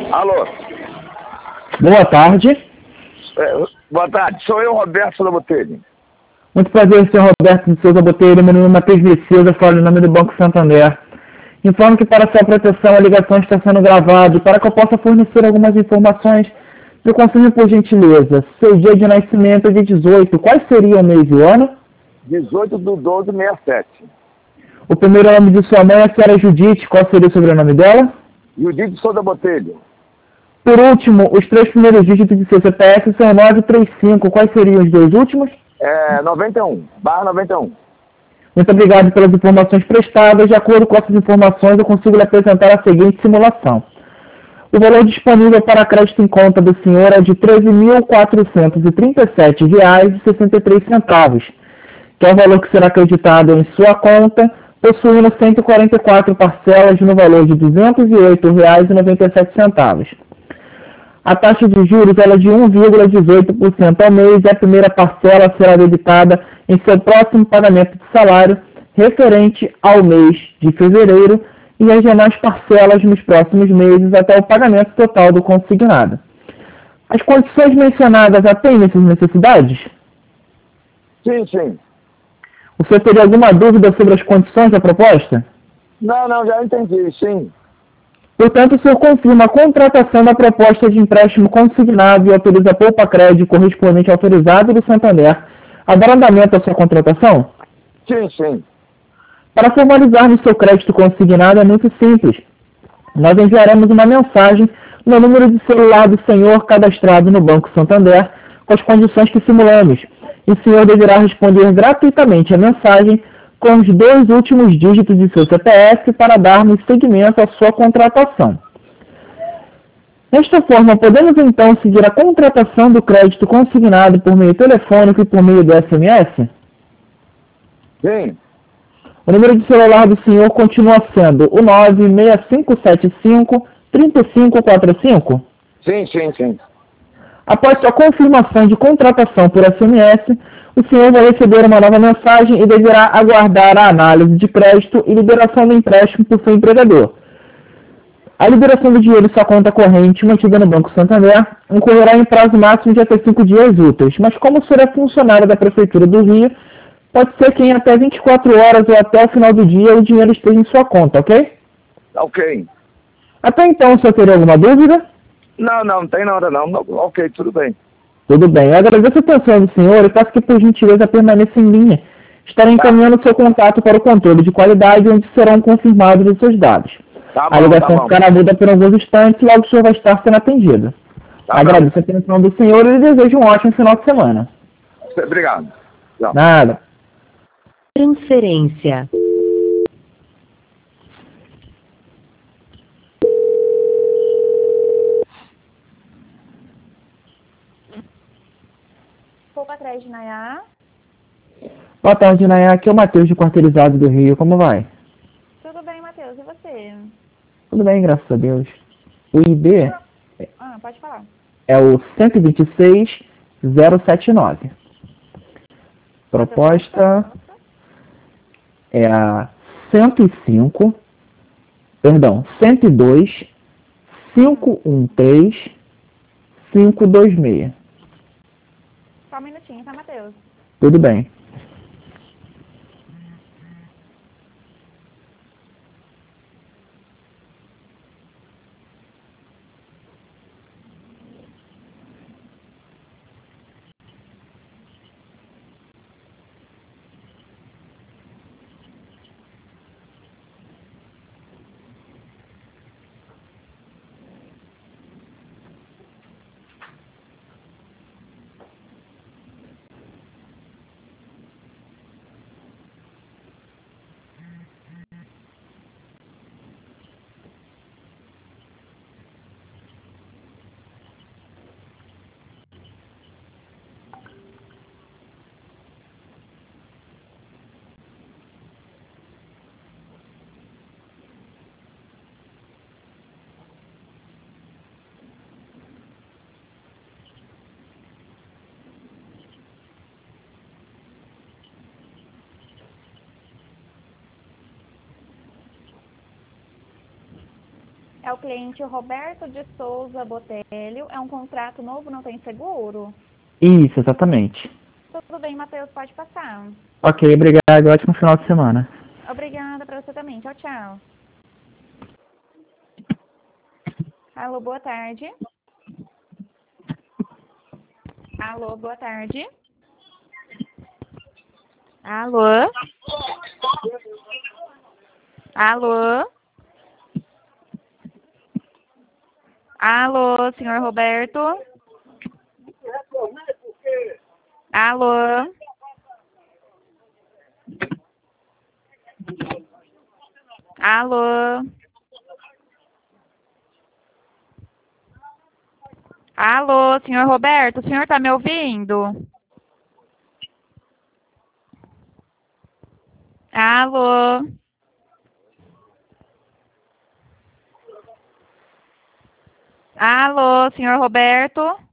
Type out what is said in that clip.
Alô? Boa tarde. Boa tarde, sou eu, Roberto Souza Botelho. Muito prazer, senhor Roberto de Souza Botelho. Meu nome é Matheus Vicilda, falo em nome do Banco Santander. Informo que para sua proteção a ligação está sendo gravada e para que eu possa fornecer algumas informações, me confirme por gentileza. Seu dia de nascimento é de 18. Quais seriam o mês e o ano? 18/12/67. O primeiro nome de sua mãe é a senhora Judite. Qual seria o sobrenome dela? Judite Souza Botelho. Por último, os três primeiros dígitos de seu CPF são 935. Quais seriam os dois últimos? 91/91. Muito obrigado pelas informações prestadas. De acordo com essas informações, eu consigo lhe apresentar a seguinte simulação. O valor disponível para crédito em conta do senhor é de R$ 13.437,63, que é o valor que será acreditado em sua conta, possuindo 144 parcelas no valor de R$ 208,97. A taxa de juros ela é de 1,18% ao mês e a primeira parcela será debitada em seu próximo pagamento de salário referente ao mês de fevereiro e as demais parcelas nos próximos meses até o pagamento total do consignado. As condições mencionadas atendem essas necessidades? Sim. O senhor teria alguma dúvida sobre as condições da proposta? Não, já entendi, sim. Portanto, o senhor confirma a contratação da proposta de empréstimo consignado e autoriza a poupa crédito correspondente autorizado do Santander a dar andamento à sua contratação? Sim. Para formalizarmos seu crédito consignado é muito simples. Nós enviaremos uma mensagem no número de celular do senhor cadastrado no Banco Santander com as condições que simulamos. E o senhor deverá responder gratuitamente a mensagem com os dois últimos dígitos de seu CPF para darmos seguimento à sua contratação. Desta forma, podemos então seguir a contratação do crédito consignado por meio telefônico e por meio do SMS? Sim. O número de celular do senhor continua sendo o 96575-3545? Sim. Após sua confirmação de contratação por SMS, o senhor vai receber uma nova mensagem e deverá aguardar a análise de crédito e liberação do empréstimo por seu empregador. A liberação do dinheiro em sua conta corrente, mantida no Banco Santander, ocorrerá em prazo máximo de até 5 dias úteis, mas como o senhor é funcionário da Prefeitura do Rio, pode ser que em até 24 horas ou até o final do dia o dinheiro esteja em sua conta, ok? Ok. Até então, o senhor teria alguma dúvida? Não tem nada não. Ok, tudo bem. Tudo bem. Eu agradeço a atenção do senhor e peço que, por gentileza, permaneça em linha. Estarei encaminhando seu contato para o controle de qualidade, onde serão confirmados os seus dados. A ligação ficará muda por alguns instantes e logo o senhor vai estar sendo atendido. Agradeço a atenção do senhor e lhe desejo um ótimo final de semana. Obrigado. Tchau. Nada. Transferência. Poupa crédito, Nayá. Boa tarde, Nayá. Aqui é o Matheus de Quarteirizado do Rio. Como vai? Tudo bem, Matheus. E você? Tudo bem, graças a Deus. O ID Pode falar. é o 120079. Proposta é a 102 513 526. Só um minutinho, tá, Matheus? Tudo bem. É o cliente Roberto de Souza Botelho. É um contrato novo, não tem seguro? Isso, exatamente. Tudo bem, Matheus, pode passar. Ok, obrigado. Ótimo final de semana. Obrigada para você também. Tchau, tchau. Alô, boa tarde. Alô, boa tarde. Alô? Alô? Alô, senhor Roberto? Alô? Alô? Alô, senhor Roberto, o senhor tá me ouvindo? Alô? Alô, senhor Roberto?